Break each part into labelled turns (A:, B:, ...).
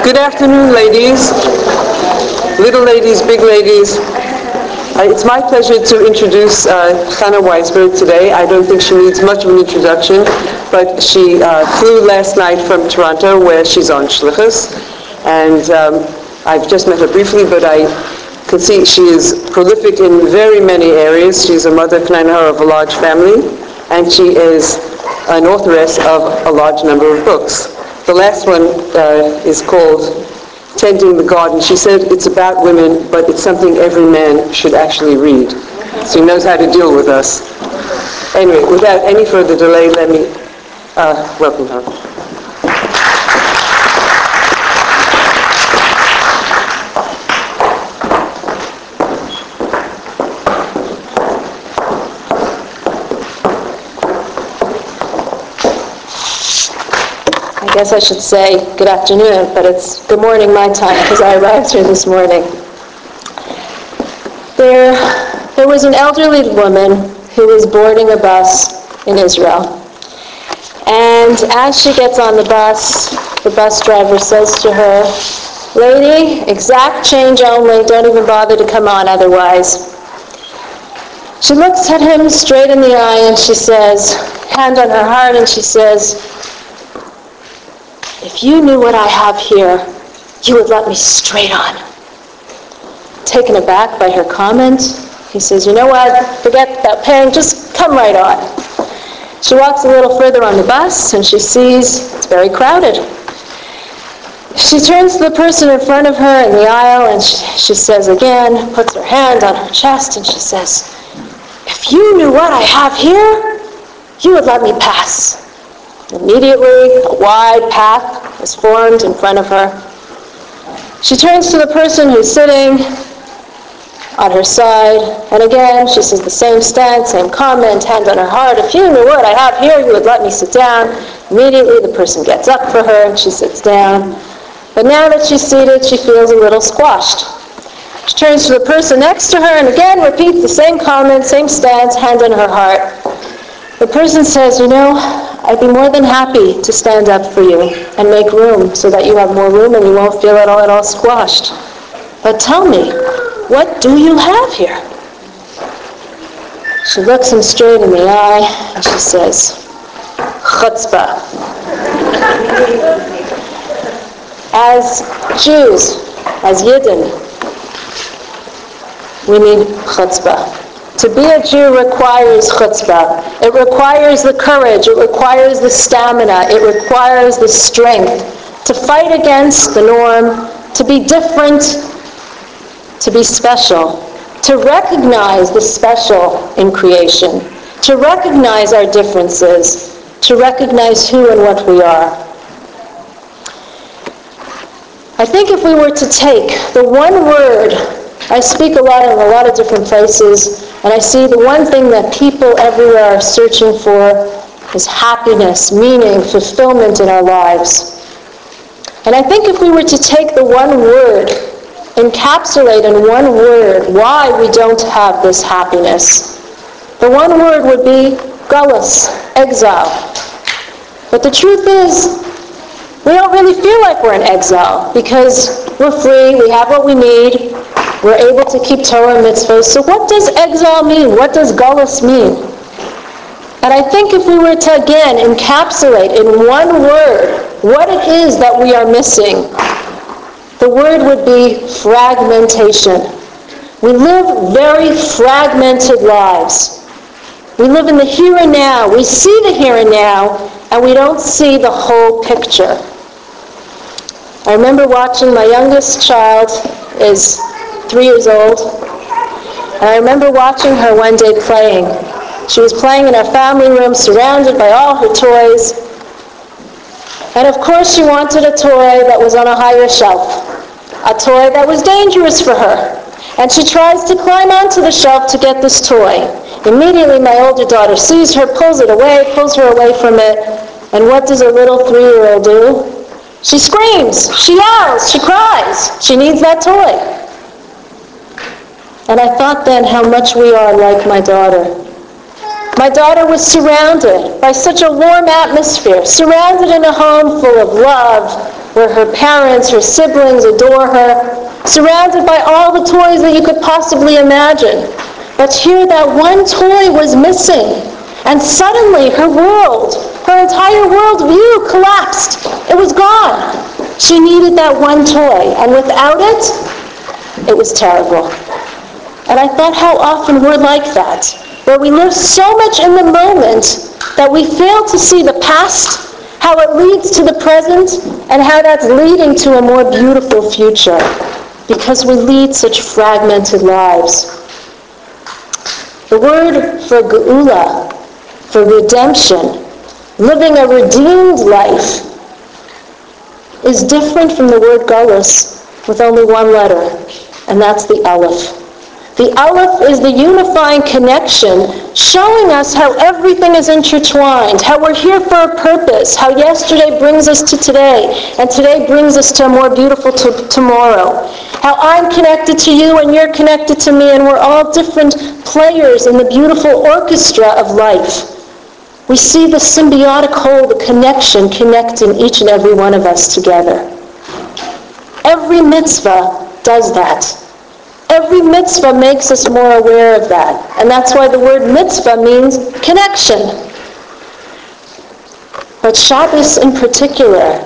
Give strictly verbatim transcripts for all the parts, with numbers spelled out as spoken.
A: Good afternoon, ladies. Little ladies, big ladies. Uh, it's my pleasure to introduce uh, Chana Weisberg today. I don't think she needs much of an introduction, but she uh, flew last night from Toronto, where she's on Shlichus. And um, I've just met her briefly, but I can see she is prolific in very many areas. She's a mother Kneinhar of a large family, and she is an authoress of a large number of books. The last one uh, is called Tending the Garden. She said it's about women, but it's something every man should actually read. So he knows how to deal with us. Anyway, without any further delay, let me uh, welcome her.
B: I guess I should say good afternoon, but it's good morning my time because I arrived here this morning. There, there was an elderly woman who was boarding a bus in Israel. And as she gets on the bus, the bus driver says to her, "Lady, exact change only, don't even bother to come on otherwise." She looks at him straight in the eye and she says, hand on her heart, and she says, "If you knew what I have here, you would let me straight on." Taken aback by her comment, he says, "You know what? Forget that paying, just come right on." She walks a little further on the bus and she sees it's very crowded. She turns to the person in front of her in the aisle and she, she says again, puts her hand on her chest and she says, "If you knew what I have here, you would let me pass." Immediately, a wide path is formed in front of her. She turns to the person who's sitting on her side, and again, she says the same stance, same comment, hand on her heart. "If you knew what I have here, you would let me sit down." Immediately, the person gets up for her, and she sits down. But now that she's seated, she feels a little squashed. She turns to the person next to her, and again repeats the same comment, same stance, hand on her heart. The person says, "You know, I'd be more than happy to stand up for you and make room so that you have more room and you won't feel at all at all squashed. But tell me, what do you have here?" She looks him straight in the eye and she says, "Chutzpah." As Jews, as Yidden, we need chutzpah. To be a Jew requires chutzpah. It requires the courage. It requires the stamina. It requires the strength to fight against the norm, to be different, to be special, to recognize the special in creation, to recognize our differences, to recognize who and what we are. I think if we were to take the one word, I speak a lot in a lot of different places, and I see the one thing that people everywhere are searching for is happiness, meaning, fulfillment in our lives. And I think if we were to take the one word, encapsulate in one word why we don't have this happiness, the one word would be galus, exile. But the truth is, we don't really feel like we're in exile because we're free, we have what we need, we're able to keep Torah and mitzvahs. So what does exile mean? What does galus mean? And I think if we were to, again, encapsulate in one word what it is that we are missing, the word would be fragmentation. We live very fragmented lives. We live in the here and now. We see the here and now, and we don't see the whole picture. I remember watching, my youngest child is three years old, and I remember watching her one day playing. She was playing in our family room, surrounded by all her toys. And of course she wanted a toy that was on a higher shelf, a toy that was dangerous for her. And she tries to climb onto the shelf to get this toy. Immediately my older daughter sees her, pulls it away, pulls her away from it. And what does a little three-year-old do? She screams, she yells, she cries. She needs that toy. And I thought then how much we are like my daughter. My daughter was surrounded by such a warm atmosphere, surrounded in a home full of love, where her parents, her siblings adore her, surrounded by all the toys that you could possibly imagine. But here that one toy was missing, and suddenly her world, her entire world view collapsed. It was gone. She needed that one toy, and without it, it was terrible. And I thought how often we're like that, where we live so much in the moment that we fail to see the past, how it leads to the present, and how that's leading to a more beautiful future, because we lead such fragmented lives. The word for geula, for redemption, living a redeemed life, is different from the word galus with only one letter, and that's the aleph. The aleph is the unifying connection, showing us how everything is intertwined, how we're here for a purpose, how yesterday brings us to today, and today brings us to a more beautiful t- tomorrow. How I'm connected to you and you're connected to me, and we're all different players in the beautiful orchestra of life. We see the symbiotic whole, the connection connecting each and every one of us together. Every mitzvah does that. Every mitzvah makes us more aware of that. And that's why the word mitzvah means connection. But Shabbos in particular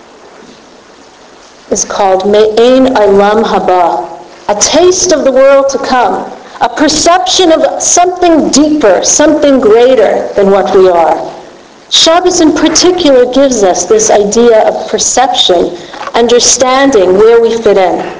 B: is called Me'ein Olam Haba, a taste of the world to come, a perception of something deeper, something greater than what we are. Shabbos in particular gives us this idea of perception, understanding where we fit in.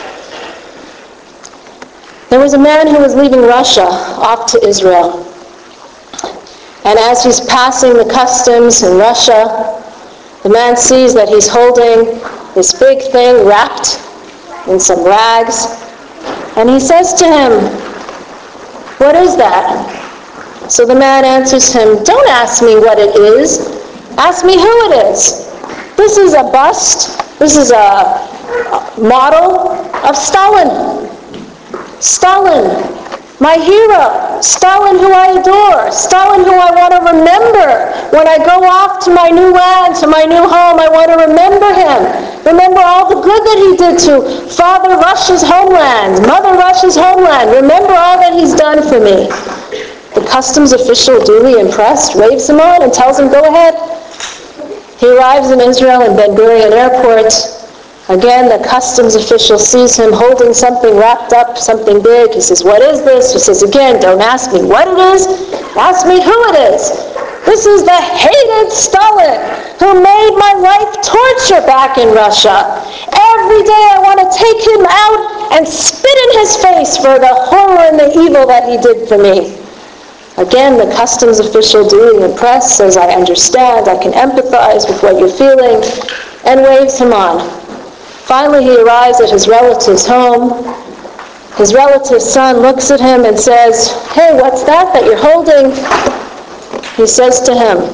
B: There was a man who was leaving Russia off to Israel. And as he's passing the customs in Russia, the man sees that he's holding this big thing wrapped in some rags. And he says to him, "What is that?" So the man answers him, "Don't ask me what it is. Ask me who it is. This is a bust. This is a model of Stalin. Stalin, my hero. Stalin who I adore. Stalin who I want to remember. When I go off to my new land, to my new home, I want to remember him. Remember all the good that he did to Father Russia's homeland, Mother Russia's homeland. Remember all that he's done for me." The customs official, duly impressed, waves him on and tells him, "Go ahead." He arrives in Israel in Ben Gurion Airport. Again, the customs official sees him holding something wrapped up, something big. He says, "What is this?" He says, "Again, don't ask me what it is. Ask me who it is. This is the hated Stalin who made my life torture back in Russia. Every day I want to take him out and spit in his face for the horror and the evil that he did for me." Again, the customs official, duly impressed, says, "I understand, I can empathize with what you're feeling," and waves him on. Finally, he arrives at his relative's home. His relative's son looks at him and says, "Hey, what's that that you're holding?" He says to him,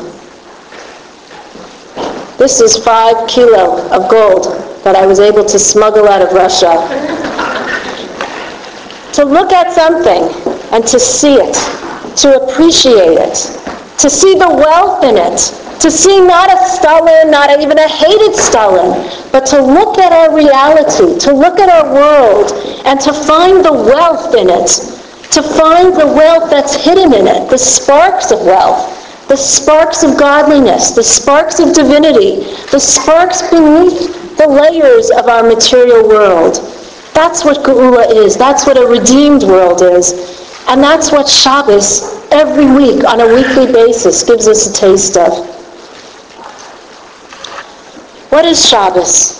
B: "This is five kilo of gold that I was able to smuggle out of Russia." To look at something and to see it, to appreciate it, to see the wealth in it, to see not a Stalin, not even a hated Stalin, but to look at our reality, to look at our world, and to find the wealth in it, to find the wealth that's hidden in it, the sparks of wealth, the sparks of godliness, the sparks of divinity, the sparks beneath the layers of our material world. That's what Geula is. That's what a redeemed world is. And that's what Shabbos, every week, on a weekly basis, gives us a taste of. What is Shabbos?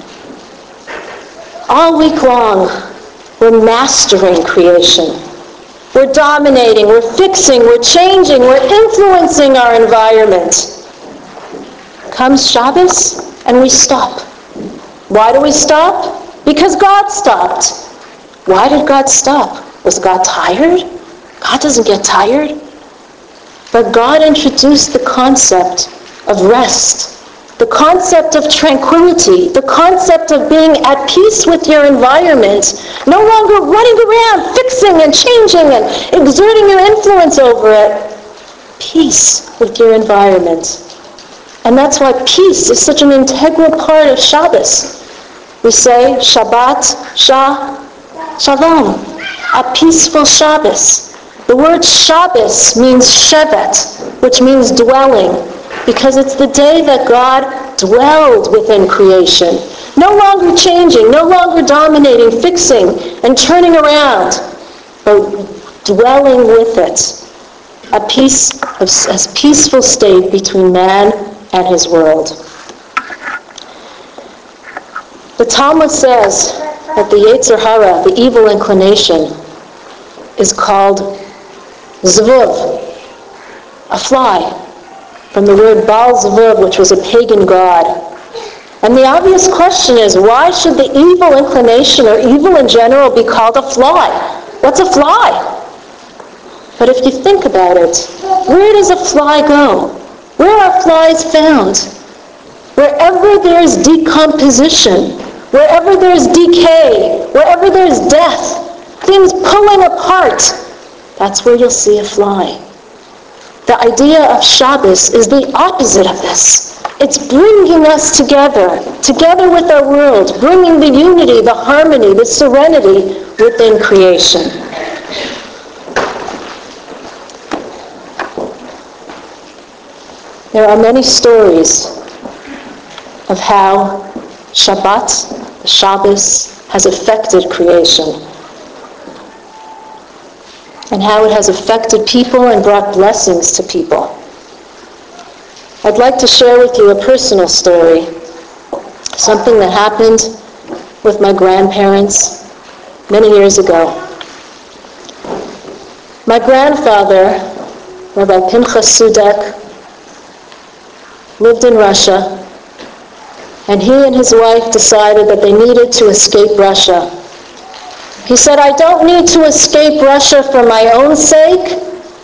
B: All week long, we're mastering creation. We're dominating, we're fixing, we're changing, we're influencing our environment. Comes Shabbos, and we stop. Why do we stop? Because God stopped. Why did God stop? Was God tired? God doesn't get tired. But God introduced the concept of rest, the concept of tranquility, the concept of being at peace with your environment, no longer running around fixing and changing and exerting your influence over it. Peace with your environment. And that's why peace is such an integral part of Shabbos. We say Shabbat, Shah, Shalom, a peaceful Shabbos. The word Shabbos means Shevet, which means dwelling, because it's the day that God dwelled within creation. No longer changing, no longer dominating, fixing, and turning around, but dwelling with it. A peace, a peaceful state between man and his world. The Talmud says that the Yetzer Hara, the evil inclination, is called Zvuv, a fly, from the word Baal Zvuv, which was a pagan god. And the obvious question is, why should the evil inclination or evil in general be called a fly? What's a fly? But if you think about it, where does a fly go? Where are flies found? Wherever there's decomposition, wherever there's decay, wherever there's death, things pulling apart, that's where you'll see a fly. The idea of Shabbos is the opposite of this. It's bringing us together, together with our world, bringing the unity, the harmony, the serenity within creation. There are many stories of how Shabbat, the Shabbos, has affected creation, and how it has affected people and brought blessings to people. I'd like to share with you a personal story, something that happened with my grandparents many years ago. My grandfather, Rabbi Pinchas Sudek, lived in Russia, and he and his wife decided that they needed to escape Russia. He said, I don't need to escape Russia for my own sake,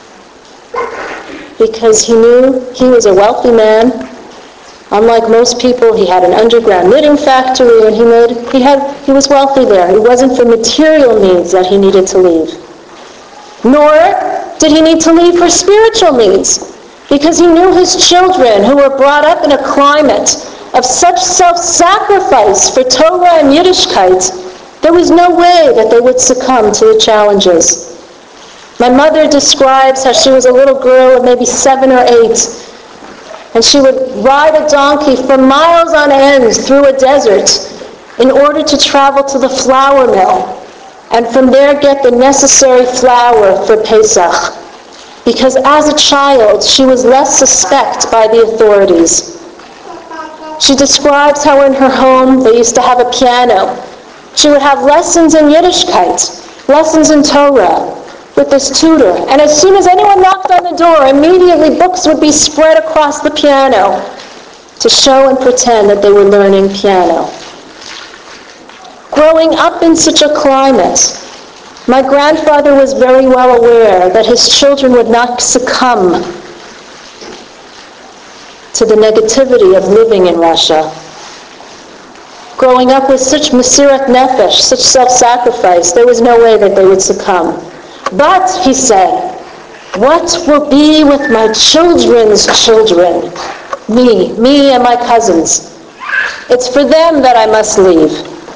B: because he knew he was a wealthy man. Unlike most people, he had an underground knitting factory, and he made he had he was wealthy there. It wasn't for material needs that he needed to leave. Nor did he need to leave for spiritual needs, because he knew his children, who were brought up in a climate of such self-sacrifice for Torah and Yiddishkeit, there was no way that they would succumb to the challenges. My mother describes how she was a little girl of maybe seven or eight, and she would ride a donkey for miles on end through a desert in order to travel to the flour mill, and from there get the necessary flour for Pesach. Because as a child, she was less suspect by the authorities. She describes how in her home they used to have a piano. She would have lessons in Yiddishkeit, lessons in Torah, with this tutor. And as soon as anyone knocked on the door, immediately books would be spread across the piano to show and pretend that they were learning piano. Growing up in such a climate, my grandfather was very well aware that his children would not succumb to the negativity of living in Russia. Growing up with such mesirat nefesh, such self-sacrifice, there was no way that they would succumb. But, he said, what will be with my children's children? Me, me and my cousins. It's for them that I must leave.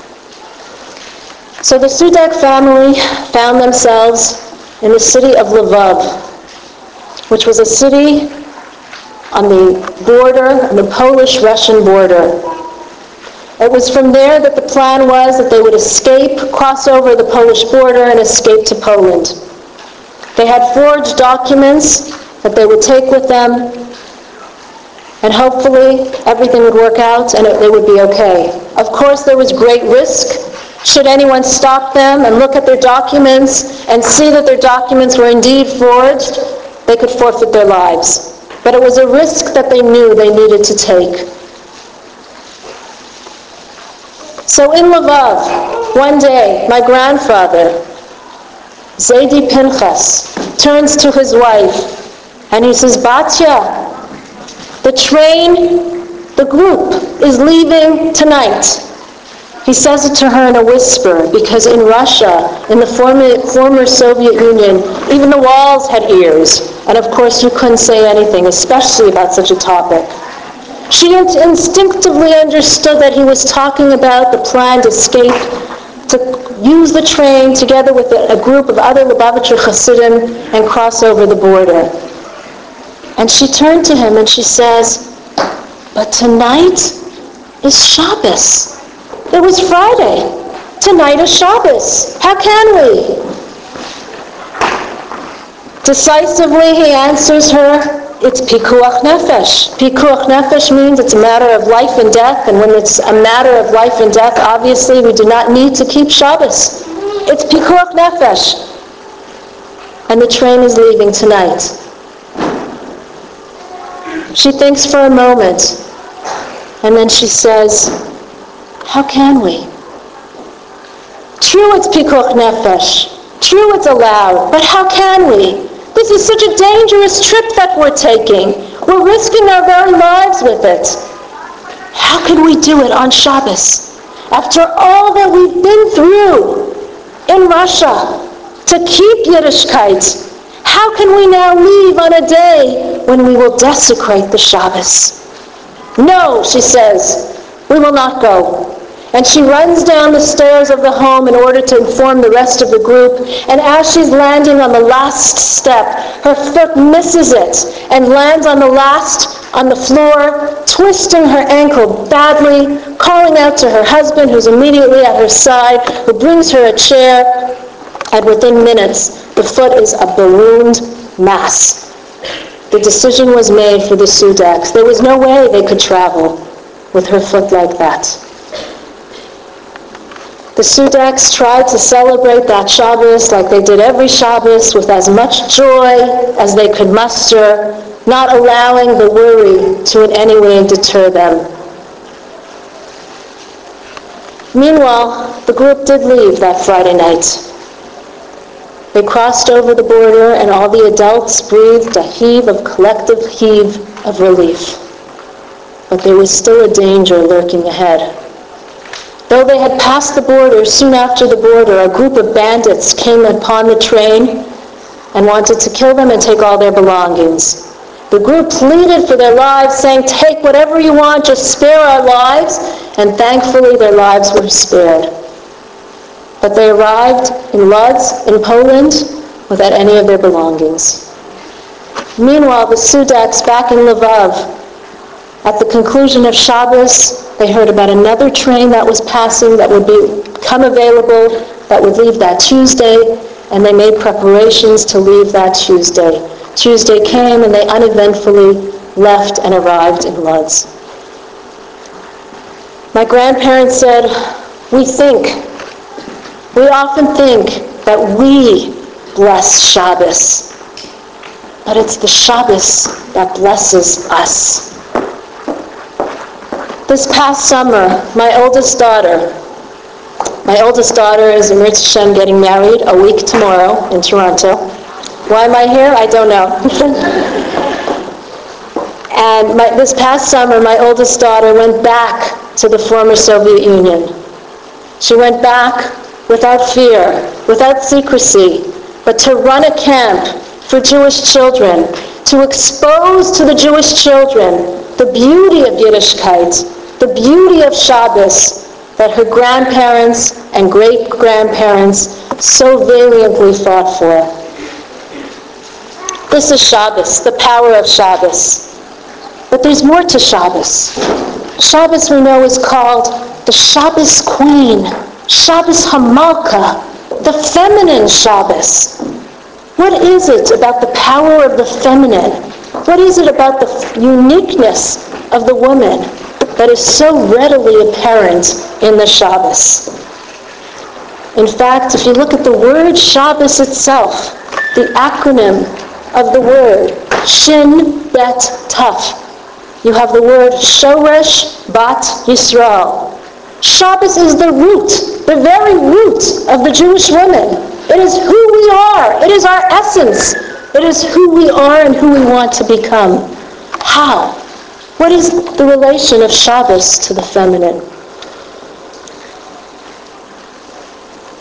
B: So the Sudek family found themselves in the city of Lvov, which was a city on the border, on the Polish-Russian border. It was from there that the plan was that they would escape, cross over the Polish border, and escape to Poland. They had forged documents that they would take with them, and hopefully everything would work out and it, they would be okay. Of course, there was great risk. Should anyone stop them and look at their documents and see that their documents were indeed forged, they could forfeit their lives. But it was a risk that they knew they needed to take. So in Lvov, one day, my grandfather, Zaidi Pinchas, turns to his wife and he says, Batya, the train, the group is leaving tonight. He says it to her in a whisper because in Russia, in the former, former Soviet Union, even the walls had ears. And of course you couldn't say anything, especially about such a topic. She instinctively understood that he was talking about the planned escape to use the train together with a group of other Lubavitcher Hasidim and cross over the border. And she turned to him and she says, "But tonight is Shabbos. It was Friday. Tonight is Shabbos. How can we?" Decisively, he answers her, "It's pikuach nefesh." Pikuach nefesh means it's a matter of life and death, and when it's a matter of life and death, obviously we do not need to keep Shabbos. It's pikuach nefesh. And the train is leaving tonight. She thinks for a moment, and then she says, "How can we?" True, it's pikuach nefesh. True, it's allowed, but how can we? This is such a dangerous trip that we're taking. We're risking our very lives with it. How can we do it on Shabbos? After all that we've been through in Russia to keep Yiddishkeit, how can we now leave on a day when we will desecrate the Shabbos? "No," she says, "we will not go." And she runs down the stairs of the home in order to inform the rest of the group. And as she's landing on the last step, her foot misses it and lands on the last, on the floor, twisting her ankle badly, calling out to her husband, who's immediately at her side, who brings her a chair. And within minutes, the foot is a ballooned mass. The decision was made for the Sudaks. There was no way they could travel with her foot like that. The Sudaks tried to celebrate that Shabbos like they did every Shabbos, with as much joy as they could muster, not allowing the worry to in any way deter them. Meanwhile, the group did leave that Friday night. They crossed over the border, and all the adults breathed a heave of collective heave of relief. But there was still a danger lurking ahead. Though they had passed the border, soon after the border, a group of bandits came upon the train and wanted to kill them and take all their belongings. The group pleaded for their lives, saying, "Take whatever you want, just spare our lives." And thankfully, their lives were spared. But they arrived in Lodz, in Poland, without any of their belongings. Meanwhile, the Sudaks back in Lvov, at the conclusion of Shabbos, they heard about another train that was passing that would become available, that would leave that Tuesday, and they made preparations to leave that Tuesday. Tuesday came, and they uneventfully left and arrived in Lodz. My grandparents said, we think, we often think that we bless Shabbos, but it's the Shabbos that blesses us. This past summer, my oldest daughter, my oldest daughter is in Mirz Hashem getting married a week tomorrow in Toronto. Why am I here? I don't know. And my, this past summer, my oldest daughter went back to the former Soviet Union. She went back without fear, without secrecy, but to run a camp for Jewish children, to expose to the Jewish children the beauty of Yiddishkeit, the beauty of Shabbos that her grandparents and great-grandparents so valiantly fought for. This is Shabbos, the power of Shabbos. But there's more to Shabbos. Shabbos, we know, is called the Shabbos Queen, Shabbos Hamalka, the feminine Shabbos. What is it about the power of the feminine? What is it about the uniqueness of the woman that is so readily apparent in the Shabbos? In fact, if you look at the word Shabbos itself, the acronym of the word, Shin Bet Taf, you have the word Shoresh Bat Yisrael. Shabbos is the root, the very root of the Jewish woman. It is who we are. It is our essence. It is who we are and who we want to become. How? What is the relation of Shabbos to the feminine?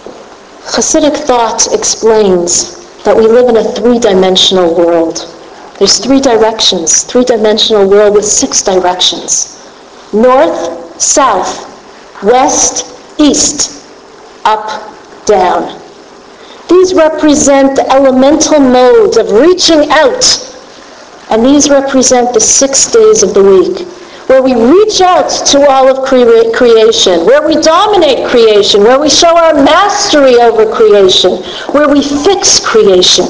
B: Hasidic thought explains that we live in a three-dimensional world. There's three directions, three-dimensional world with six directions. North, south, west, east, up, down. These represent the elemental modes of reaching out, and these represent the six days of the week, where we reach out to all of cre- creation, where we dominate creation, where we show our mastery over creation, where we fix creation.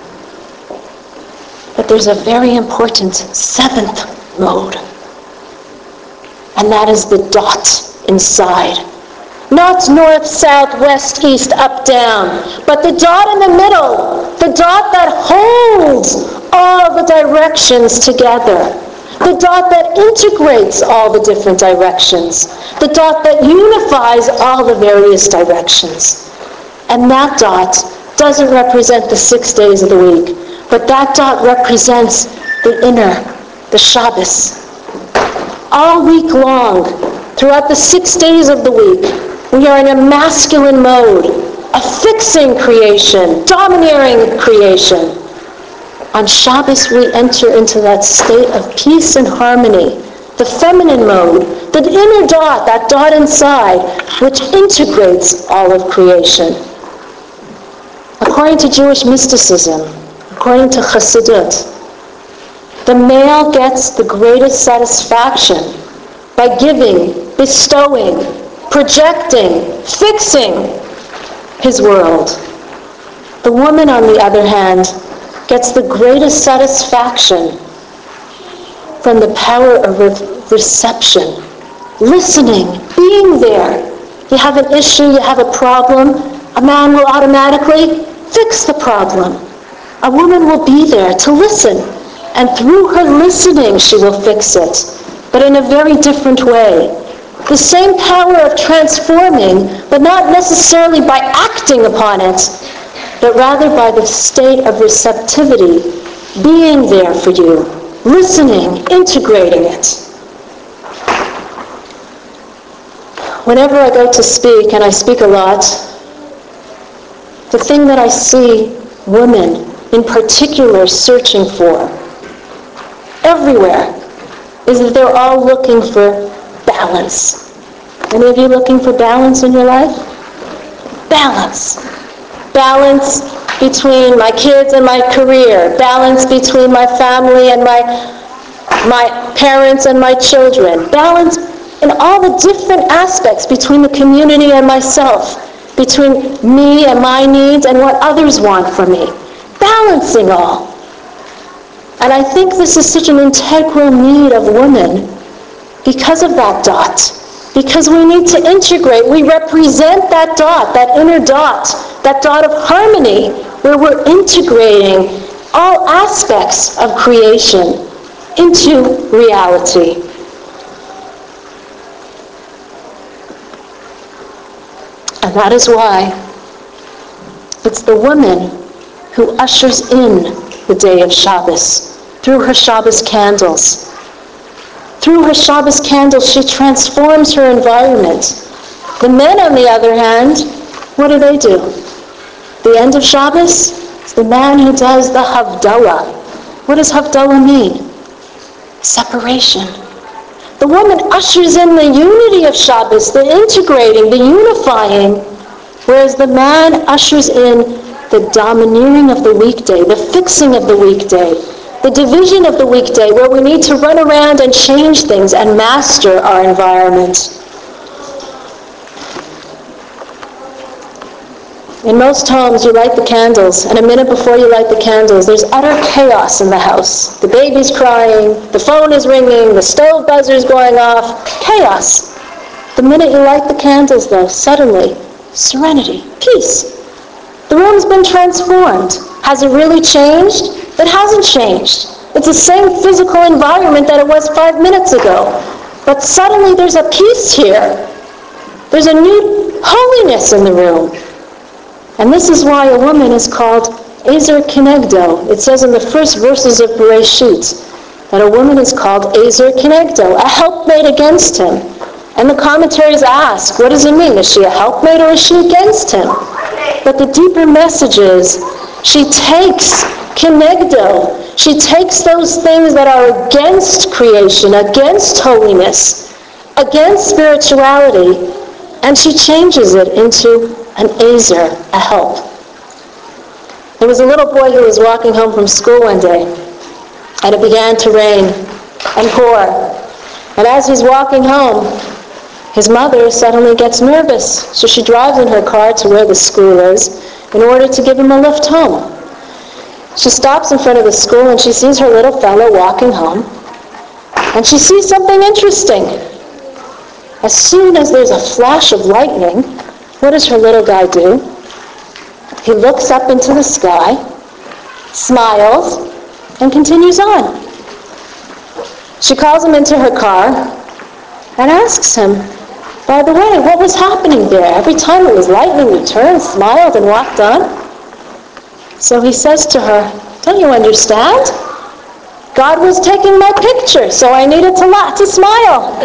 B: But there's a very important seventh mode, and that is the dot inside. Not north, south, west, east, up, down, but the dot in the middle, the dot that holds all the directions together, the dot that integrates all the different directions, the dot that unifies all the various directions. And that dot doesn't represent the six days of the week, but that dot represents the inner, the Shabbos. All week long, throughout the six days of the week, we are in a masculine mode of fixing creation, domineering creation. On Shabbos, we enter into that state of peace and harmony, the feminine mode, the inner dot, that dot inside, which integrates all of creation. According to Jewish mysticism, according to Chassidut, the male gets the greatest satisfaction by giving, bestowing, projecting, fixing his world. The woman, on the other hand, gets the greatest satisfaction from the power of re- reception, listening, being there. You have an issue, you have a problem, a man will automatically fix the problem. A woman will be there to listen, and through her listening, she will fix it, but in a very different way. The same power of transforming, but not necessarily by acting upon it, but rather by the state of receptivity, being there for you, listening, integrating it. Whenever I go to speak, and I speak a lot, the thing that I see women in particular searching for everywhere is that they're all looking for balance. Any of you looking for balance in your life? Balance. Balance between my kids and my career. Balance between my family and my, my parents and my children. Balance in all the different aspects between the community and myself. Between me and my needs and what others want from me. Balancing all. And I think this is such an integral need of women because of that dot. Because we need to integrate. We represent that dot, that inner dot, that dot of harmony, where we're integrating all aspects of creation into reality. And that is why it's the woman who ushers in the day of Shabbos through her Shabbos candles. Through her Shabbos candles, she transforms her environment. The men, on the other hand, what do they do? The end of Shabbos, it's the man who does the Havdalah. What does Havdalah mean? Separation. The woman ushers in the unity of Shabbos, the integrating, the unifying, whereas the man ushers in the domineering of the weekday, the fixing of the weekday, the division of the weekday, where we need to run around and change things and master our environment. In most homes, you light the candles, and a minute before you light the candles, there's utter chaos in the house. The baby's crying, the phone is ringing, the stove buzzer's going off. Chaos. The minute you light the candles, though, suddenly, serenity, peace. The room's been transformed. Has it really changed? It hasn't changed. It's the same physical environment that it was five minutes ago. But suddenly there's a peace here. There's a new holiness in the room. And this is why a woman is called Ezer Kenegdo. It says in the first verses of Bereshit that a woman is called Ezer Kenegdo, a helpmate against him. And the commentaries ask, what does it mean? Is she a helpmate or is she against him? But the deeper message is, she takes Kenegdo, She takes those things that are against creation, against holiness, against spirituality, and she changes it into an azer, a help. There was a little boy who was walking home from school one day, and it began to rain and pour. And as he's walking home, his mother suddenly gets nervous, so she drives in her car to where the school is in order to give him a lift home. She stops in front of the school and she sees her little fellow walking home, and she sees something interesting. As soon as there's a flash of lightning, what does her little guy do? He looks up into the sky, smiles, and continues on. She calls him into her car and asks him, by the way, what was happening there? Every time it was lightning, you turned, smiled, and walked on. So he says to her, don't you understand? God was taking my picture, so I needed to laugh, to smile.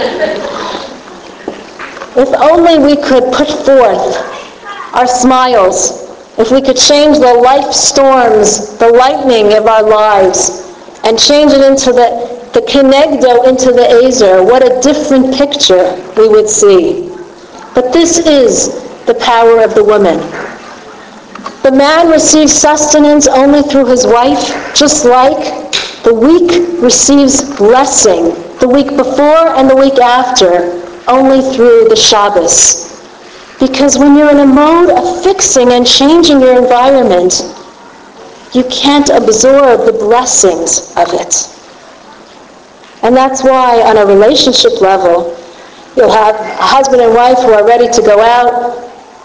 B: If only we could put forth our smiles, if we could change the life storms, the lightning of our lives, and change it into the, the kenegdo, into the azer, what a different picture we would see. But this is the power of the woman. The man receives sustenance only through his wife, just like the weak receives blessing the week before and the week after, only through the Shabbos. Because when you're in a mode of fixing and changing your environment, you can't absorb the blessings of it. And that's why on a relationship level, you'll have a husband and wife who are ready to go out,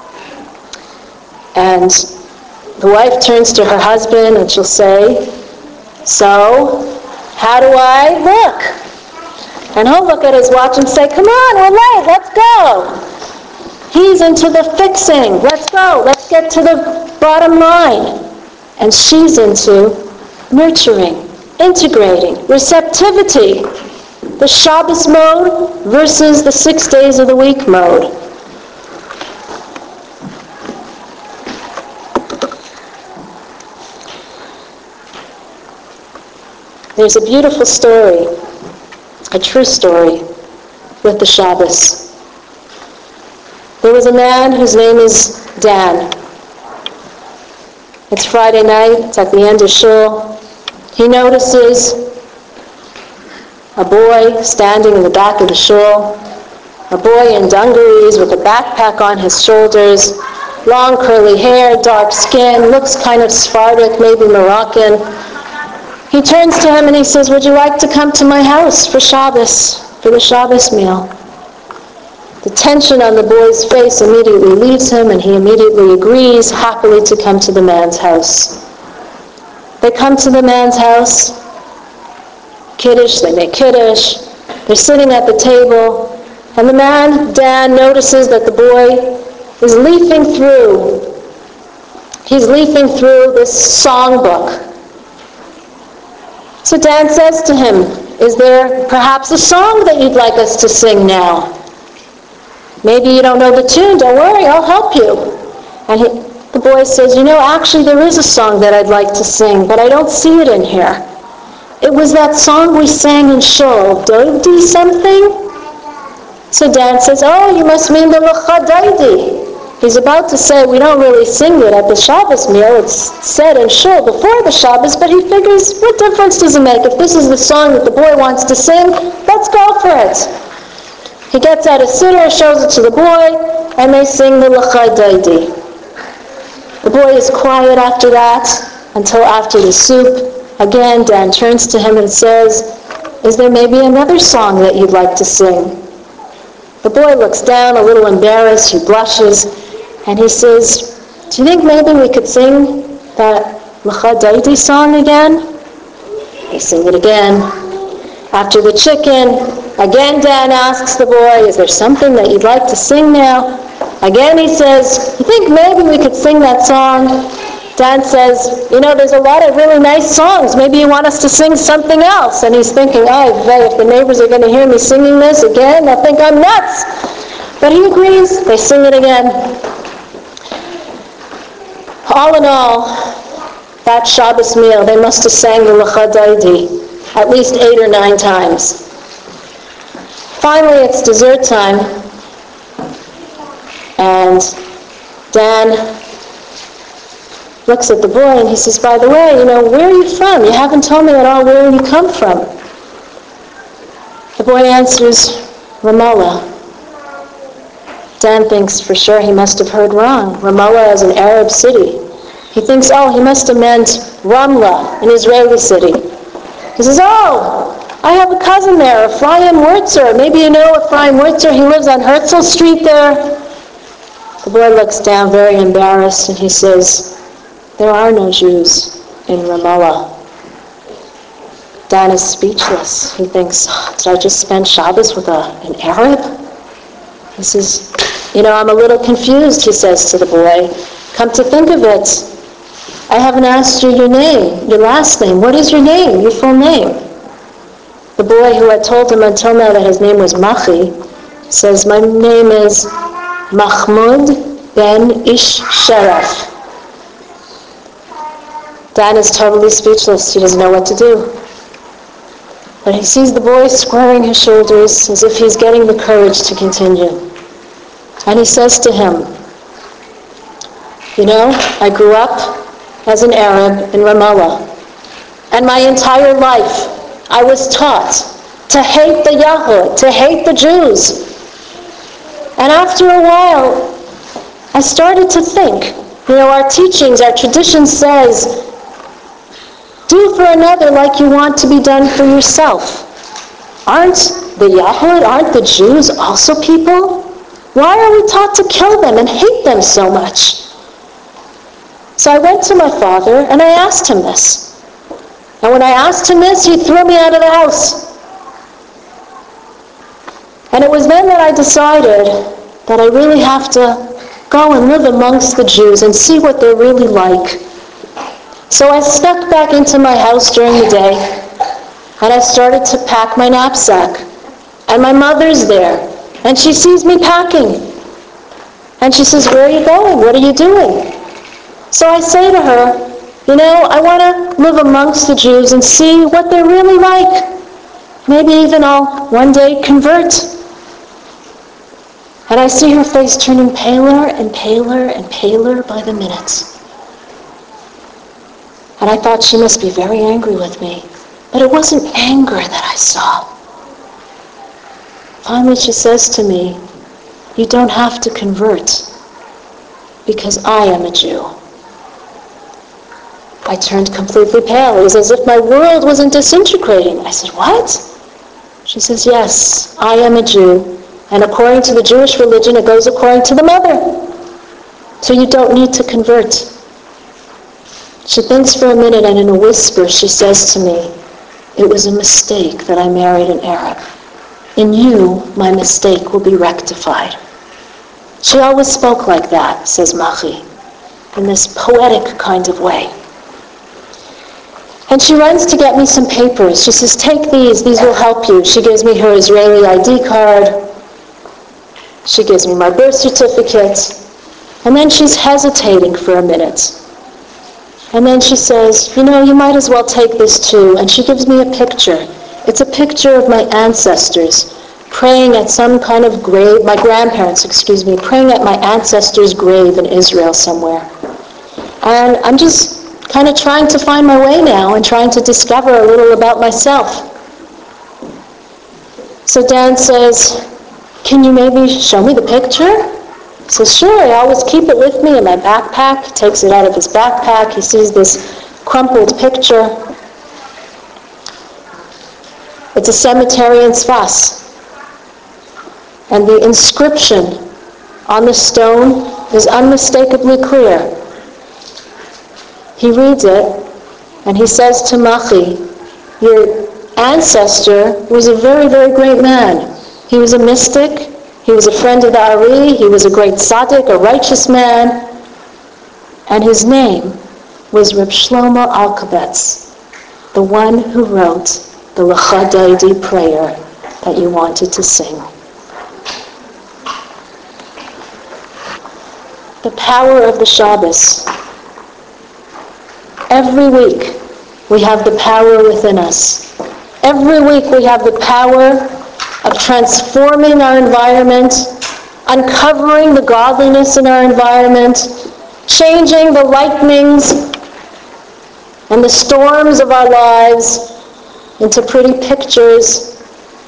B: and the wife turns to her husband and she'll say, so, how do I look? And he'll look at his watch and say, come on, we're late, let's go. He's into the fixing. Let's go. Let's get to the bottom line. And she's into nurturing, integrating, receptivity. The Shabbos mode versus the six days of the week mode. There's a beautiful story, a true story, with the Shabbos. There was a man whose name is Dan. It's Friday night, it's at the end of shul. He notices a boy standing in the back of the shul, a boy in dungarees with a backpack on his shoulders, long curly hair, dark skin, looks kind of Sephardic, maybe Moroccan. He turns to him and he says, would you like to come to my house for Shabbos, for the Shabbos meal? The tension on the boy's face immediately leaves him, and he immediately agrees happily to come to the man's house. They come to the man's house, Kiddush, they make Kiddush, they're sitting at the table, and the man, Dan, notices that the boy is leafing through, he's leafing through this songbook. So Dan says to him, is there perhaps a song that you'd like us to sing now? Maybe you don't know the tune, don't worry, I'll help you. And he, the boy says, you know, actually there is a song that I'd like to sing, but I don't see it in here. It was that song we sang in shul, Dovdi something? So Dan says, oh, you must mean the Lecha Daidi. He's about to say, we don't really sing it at the Shabbos meal, it's said in shul before the Shabbos, but he figures, what difference does it make? If this is the song that the boy wants to sing, let's go for it. He gets out a siddur, shows it to the boy, and they sing the Lecha Daidi. The boy is quiet after that until after the soup. Again, Dan turns to him and says, is there maybe another song that you'd like to sing? The boy looks down, a little embarrassed, he blushes, and he says, do you think maybe we could sing that Lecha Daidi song again? They sing it again. After the chicken, again Dan asks the boy, is there something that you'd like to sing now? Again he says, you think maybe we could sing that song? Dan says, you know, there's a lot of really nice songs. Maybe you want us to sing something else. And he's thinking, oh, if the neighbors are going to hear me singing this again, they'll think I'm nuts. But he agrees. They sing it again. All in all, That Shabbos meal, they must have sang the Lecha Daidi at least eight or nine times. Finally, it's dessert time, and Dan looks at the boy and he says, by the way, you know, where are you from? You haven't told me at all where you come from. The boy answers, Ramallah. Dan thinks for sure he must have heard wrong. Ramallah is an Arab city. He thinks, oh, he must have meant Ramla, an Israeli city. He says, oh, I have a cousin there, Ephraim Wurtzer. Maybe you know Ephraim Wurtzer. He lives on Herzl Street there. The boy looks down very embarrassed and he says, there are no Jews in Ramallah. Dan is speechless. He thinks, oh, did I just spend Shabbos with a, an Arab? He says, you know, I'm a little confused, he says to the boy. Come to think of it, I haven't asked you your name, your last name. What is your name, your full name? The boy, who had told him until now that his name was Machi, says, my name is Mahmoud ben Ish Sharaf. Dan is totally speechless. He doesn't know what to do. But he sees the boy squaring his shoulders as if he's getting the courage to continue. And he says to him, you know, I grew up as an Arab in Ramallah. And my entire life, I was taught to hate the Yahud, to hate the Jews. And after a while, I started to think, you know, our teachings, our tradition says, do for another like you want to be done for yourself. Aren't the Yahud, aren't the Jews also people? Why are we taught to kill them and hate them so much? So I went to my father and I asked him this. And when I asked him this, he threw me out of the house. And it was then that I decided that I really have to go and live amongst the Jews and see what they're really like. So I snuck back into my house during the day, and I started to pack my knapsack. And my mother's there, and she sees me packing. And she says, where are you going? What are you doing? So I say to her, you know, I want to live amongst the Jews and see what they're really like. Maybe even I'll one day convert. And I see her face turning paler and paler and paler by the minute. And I thought she must be very angry with me. But it wasn't anger that I saw. Finally she says to me, you don't have to convert because I am a Jew. I turned completely pale. It was as if my world wasn't disintegrating. I said, what? She says, yes, I am a Jew. And according to the Jewish religion, it goes according to the mother. So you don't need to convert. She thinks for a minute, and in a whisper, she says to me, it was a mistake that I married an Arab. In you, my mistake will be rectified. She always spoke like that, says Machi, in this poetic kind of way. And she runs to get me some papers. She says, take these, these will help you. She gives me her Israeli I D card. She gives me my birth certificate. And then she's hesitating for a minute. And then she says, you know, you might as well take this too. And she gives me a picture. It's a picture of my ancestors praying at some kind of grave, my grandparents, excuse me, praying at my ancestors' grave in Israel somewhere. And I'm just kind of trying to find my way now and trying to discover a little about myself. So Dan says, can you maybe show me the picture? He says, sure, I always keep it with me in my backpack. He takes it out of his backpack. He sees this crumpled picture. It's a cemetery in Sfas. And the inscription on the stone is unmistakably clear. He reads it, and he says to Machi, your ancestor was a very, very great man. He was a mystic. He was a friend of the Ari. He was a great tzaddik, a righteous man. And his name was Reb Shlomo Alkabetz, the one who wrote the Lecha Daidi prayer that you wanted to sing. The power of the Shabbos. every week we have the power within us. Every week we have the power of transforming our environment, uncovering the godliness in our environment, changing the lightnings and the storms of our lives into pretty pictures,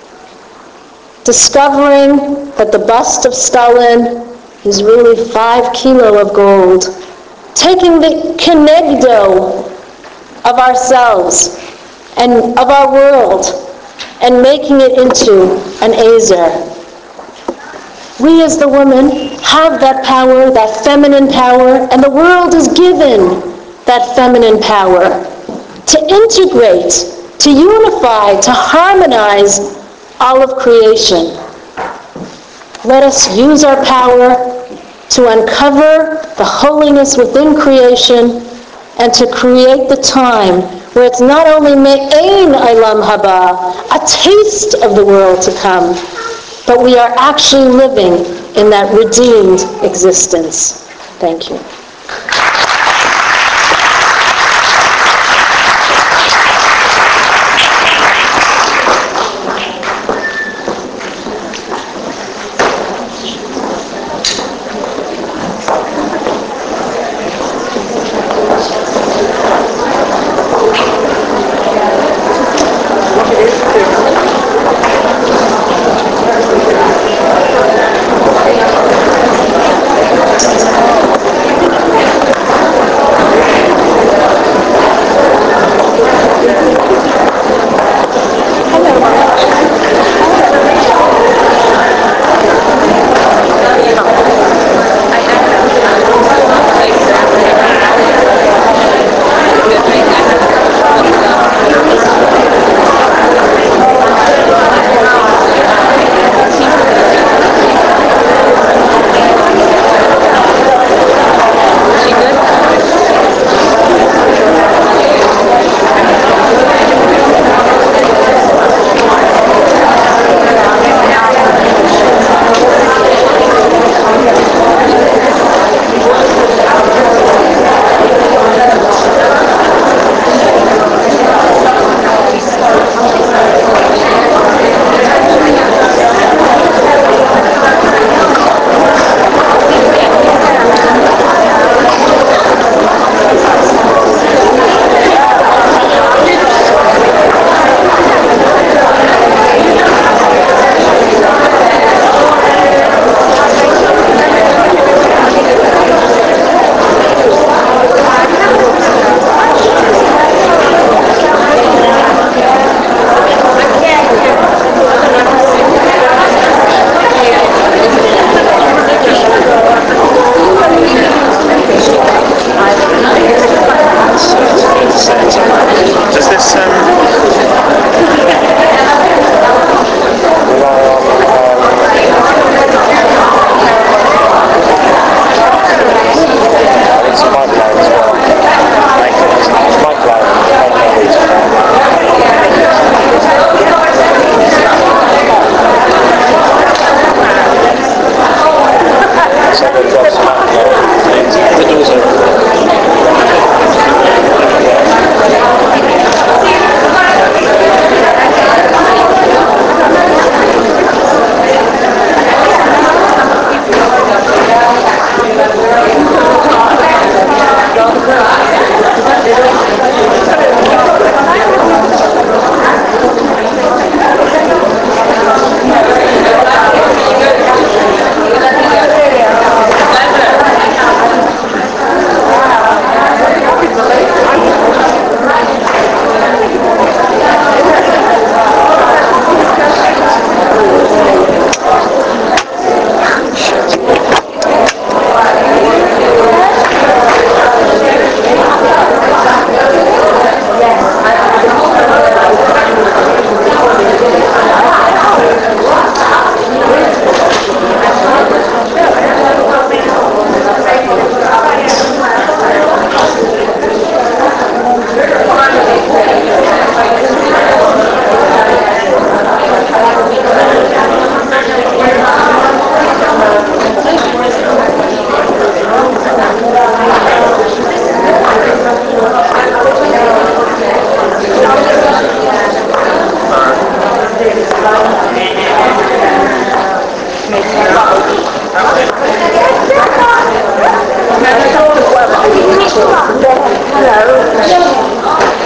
B: discovering that the bust of Stalin is really five kilo of gold, taking the kenegdo of ourselves and of our world and making it into an azer. We as the women have that power, that feminine power, and the world is given that feminine power to integrate, to unify, to harmonize all of creation. Let us use our power to uncover the holiness within creation and to create the time where it's not only me'ein olam haba, a taste of the world to come, but we are actually living in that redeemed existence. Thank you. Hello.